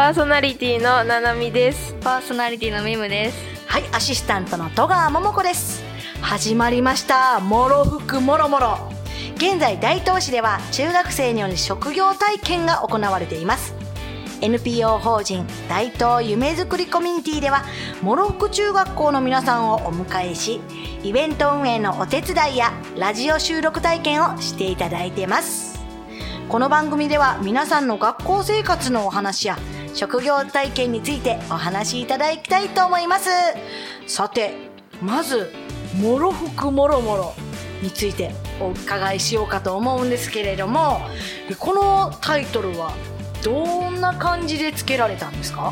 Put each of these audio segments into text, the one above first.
パーソナリティのななみです。 パーソナリティのみむです。 はい、アシスタントの戸川桃子です。始まりました、もろふくもろもろ。現在大東市では中学生による職業体験が行われています。 NPO 法人大東夢づくりコミュニティではもろふく中学校の皆さんをお迎えし、イベント運営のお手伝いやラジオ収録体験をしていただいています。この番組では皆さんの学校生活のお話や職業体験についてお話しいただきたいと思います。さて、まずもろふくもろもろについてお伺いしようかと思うんですけれども、このタイトルはどんな感じでつけられたんですか？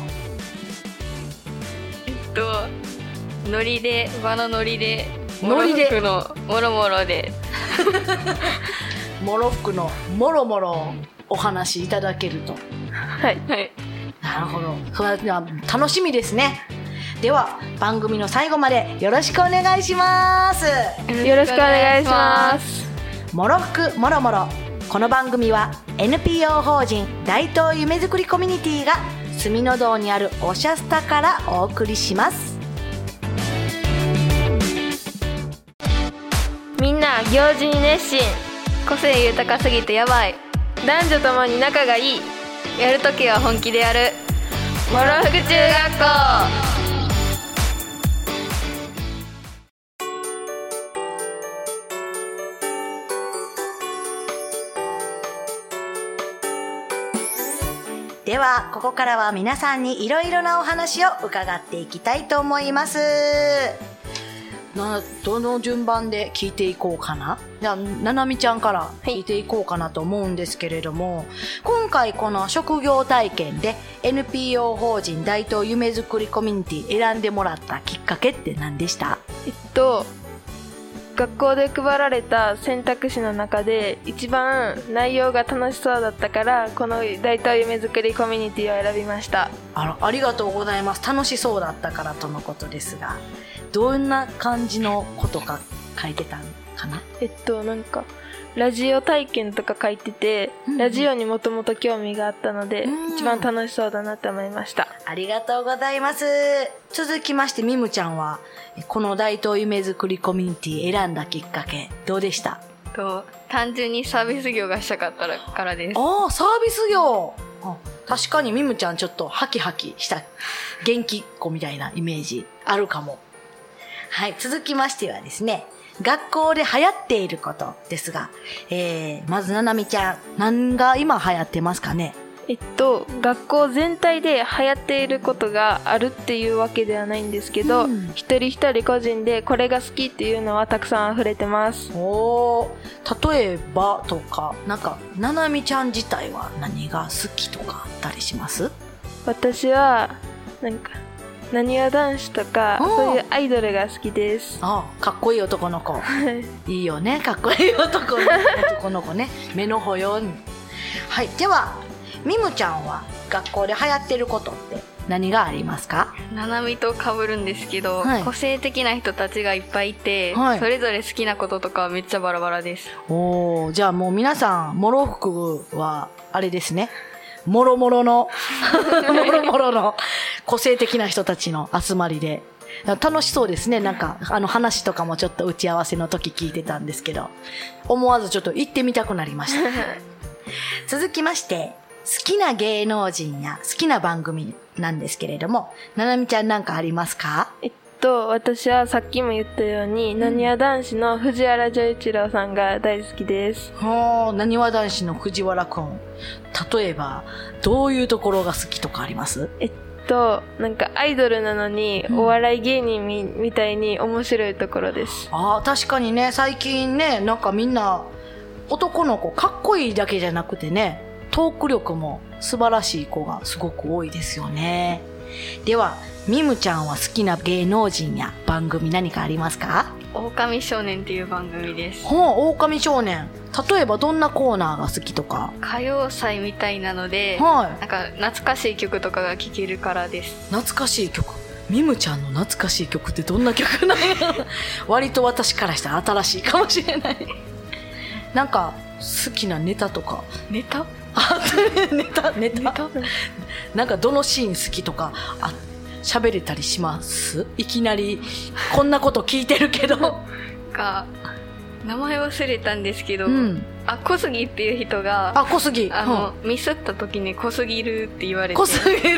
ノリで、場のノリで、もろふくのもろもろでもろふくのもろもろお話しいただけると。 はいはい、 なるほど、それは楽しみですね。では番組の最後までよろしくお願いします。 よろしくお願いします。 もろふくもろもろ。この番組は NPO 法人大東夢づくりコミュニティが住の堂にあるおしゃスタからお送りします。 みんな行事に熱心、 個性豊かすぎてやばい、 男女ともに仲がいい、 やるときは本気でやる、 もろふく中学校。 ではここからは皆さんにいろいろなお話を伺っていきたいと思います。どの順番で聞いていこうかな。じゃあななみちゃんから聞いていこうかなと思うんですけれども、はい、今回この職業体験で NPO 法人大東夢づくりコミュニティ選んでもらったきっかけって何でした？ 学校で配られた選択肢の中で一番内容が楽しそうだったから、この大東夢づくりコミュニティを選びました。 ありがとうございます。楽しそうだったからとのことですが、どんな感じのことか書いてたのかな？ なんかラジオ体験とか書いてて、ラジオにもともと興味があったので、一番楽しそうだなって思いました。 ありがとうございます。続きましてみむちゃんはこの大東夢づくりコミュニティ選んだきっかけどうでした？ 単純にサービス業がしたかったからです。 ああ、サービス業。確かにみむちゃんちょっとハキハキした元気っ子みたいなイメージあるかも。はい、続きましてはですね、学校で流行っていることですが、まずななみちゃん、何が今流行ってますかね？ 学校全体で流行っていることがあるっていうわけではないんですけど、一人一人個人でこれが好きっていうのはたくさん溢れてます。 例えばとか、なんかななみちゃん自体は何が好きとかあったりします？ 私はなんかなにわ男子とかそういうアイドルが好きです。 かっこいい男の子いいよね、かっこいい男の子ね、目の保養に。はい、ではみむちゃんは学校で流行ってることって何がありますか？ ななみと被るんですけど、 はい、 個性的な人たちがいっぱいいて、 はい、 それぞれ好きなこととかはめっちゃバラバラです。 じゃあもう皆さんもろふくはあれですね、もろもろの個性的な人たちの集まりで楽しそうですね。なんか話とかもちょっと打ち合わせの時聞いてたんですけど、思わずちょっと行ってみたくなりました続きまして、好きな芸能人や好きな番組なんですけれども、ななみちゃんなんかありますか？ 私はさっきも言ったように、なにわ男子の藤原丈一郎さんが大好きです。 なにわ男子の藤原くん、例えばどういうところが好きとかあります？ なんかアイドルなのにお笑い芸人みたいに面白いところです。 確かにね、最近ね、なんかみんな男の子かっこいいだけじゃなくてね、トーク力も素晴らしい子がすごく多いですよね。ではみむちゃんは好きな芸能人や番組何かありますか？ 狼少年っていう番組です。 狼少年、例えばどんなコーナーが好きとか？ 歌謡祭みたいなので、なんか懐かしい曲とかが聴けるからです。 懐かしい曲、みむちゃんの懐かしい曲ってどんな曲なの割と私からしたら新しいかもしれないなんか好きなネタとかネタネタなんかどのシーン好きとか喋れたりします？いきなりこんなこと聞いてるけど名前忘れたんですけど、小杉っていう人が小杉ミスった時に小杉るって言われて、 小杉る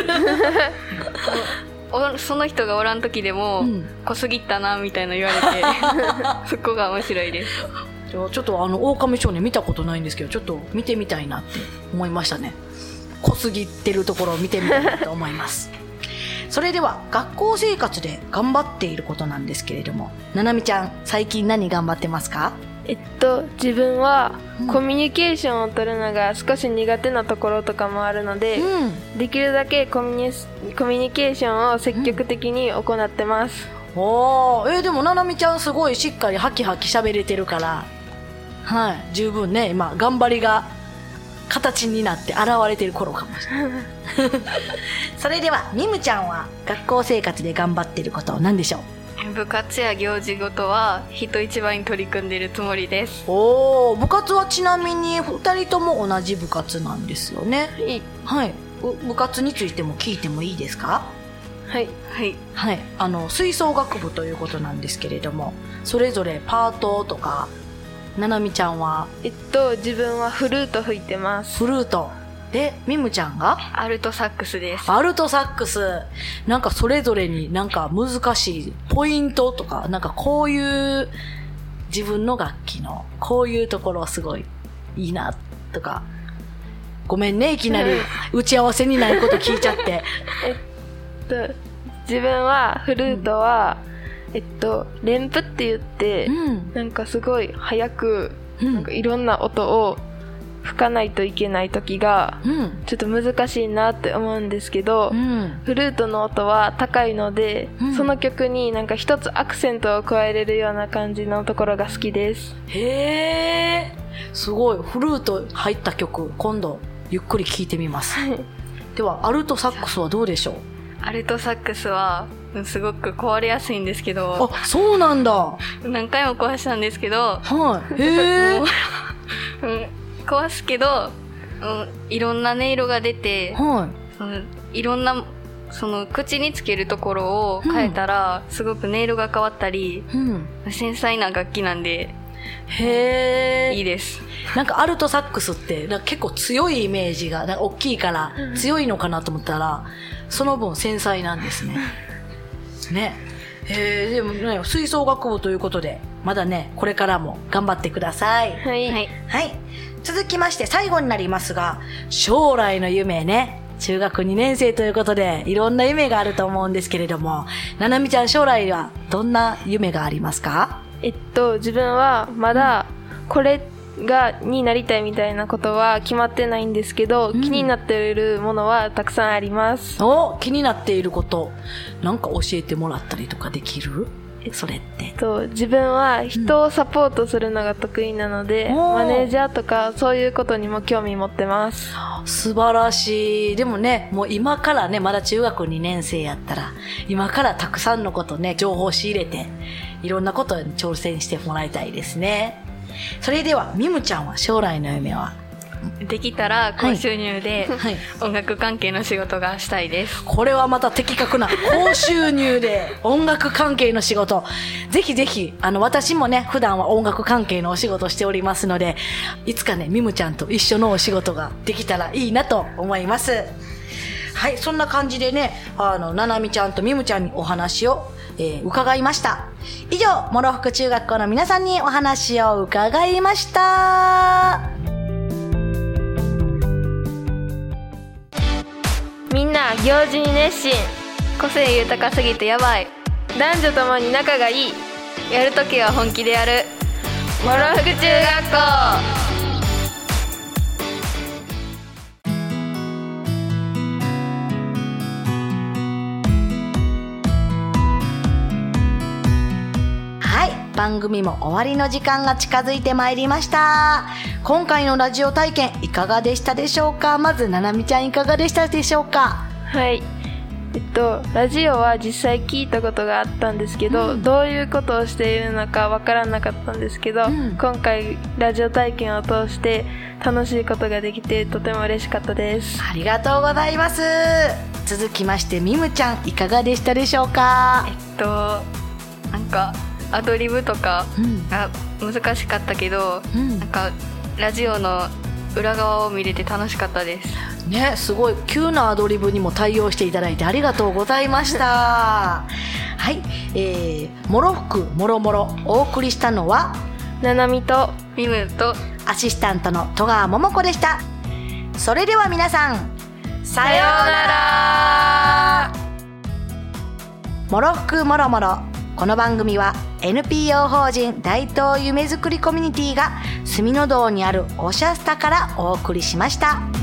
その人がおらん時でも、小杉ったなみたいな言われてそこが面白いです。 ちょっと狼少年見たことないんですけど、ちょっと見てみたいなって思いましたね。小杉ってるところを見てみたいなと思いますそれでは学校生活で頑張っていることなんですけれども、ななみちゃん最近何頑張ってますか？ 自分はコミュニケーションを取るのが少し苦手なところとかもあるので、できるだけコミュニケーションを積極的に行ってます。 でもななみちゃんすごいしっかりハキハキ喋れてるから、十分ね今頑張りが形になって現れてる頃かもしれないそれではみむちゃんは学校生活で頑張ってることは何でしょう？ 部活や行事ごとは人一倍に取り組んでいるつもりです。 部活はちなみに2人とも同じ部活なんですよね。部活についても聞いてもいいですか？吹奏楽部ということなんですけれども、それぞれパートとか、ななみちゃんは自分はフルート吹いてます。 フルートで、みむちゃんがアルトサックスです。 アルトサックス。なんかそれぞれになんか難しいポイントとか、なんかこういう自分の楽器のこういうところすごいいいなとか。ごめんね、いきなり打ち合わせにないこと聞いちゃって自分はフルートは、連符って言って、なんかすごい早く、なんかいろんな音を吹かないといけない時が、ちょっと難しいなって思うんですけど、フルートの音は高いので、その曲になんか一つアクセントを加えれるような感じのところが好きです。 へー、すごい。フルート入った曲、今度ゆっくり聴いてみますではアルトサックスはどうでしょう？ アルトサックスはすごく壊れやすいんですけど。 そうなんだ。 何回も壊したんですけど、 へー壊すけど、いろんな音色が出て、いろんなその口につけるところを変えたら、すごく音色が変わったり、繊細な楽器なんでいいです。 なんかアルトサックスってなんか結構強いイメージが、なんか大きいから強いのかなと思ったら、その分繊細なんですねでもね、吹奏楽部ということでまだねこれからも頑張ってください。続きまして最後になりますが、将来の夢ね、中学2年生ということでいろんな夢があると思うんですけれども、ななみちゃん将来はどんな夢がありますか？ 自分はまだこれになりたいみたいなことは決まってないんですけど、気になっているものはたくさんあります。 気になっていることなんか教えてもらったりとかできる？それって自分は人をサポートするのが得意なので、マネージャーとかそういうことにも興味持ってます。 素晴らしい。でもね、もう今からね、まだ中学2年生やったら今からたくさんのことね、情報を仕入れていろんなことに挑戦してもらいたいですね。それではみむちゃんは将来の夢は？ できたら高収入で音楽関係の仕事がしたいです。 これはまた的確な高収入で音楽関係の仕事ぜひぜひ私もね普段は音楽関係のお仕事しておりますので、いつかねみむちゃんと一緒のお仕事ができたらいいなと思います。そんな感じでね、ななみちゃんとみむちゃんにお話を伺いました。以上、諸福中学校の皆さんにお話を伺いました。 みんな行事に熱心、 個性豊かすぎてやばい、 男女ともに仲がいい、 やるときは本気でやる、 諸福中学校。 番組も終わりの時間が近づいてまいりました。今回のラジオ体験いかがでしたでしょうか？まずななみちゃんいかがでしたでしょうか？ ラジオは実際聞いたことがあったんですけど、どういうことをしているのかわからなかったんですけど、今回ラジオ体験を通して楽しいことができてとても嬉しかったです。 ありがとうございます。続きましてみむちゃんいかがでしたでしょうか？ なんかアドリブとかが難しかったけど、なんかラジオの裏側を見れて楽しかったですね。すごい急なアドリブにも対応していただいてありがとうございましたはい、もろふくもろもろお送りしたのはななみとみむとアシスタントの戸川桃子でした。それでは皆さんさようなら。もろふくもろもろ、この番組は NPO 法人大東夢づくりコミュニティが住の堂にあるおしゃスタからお送りしました。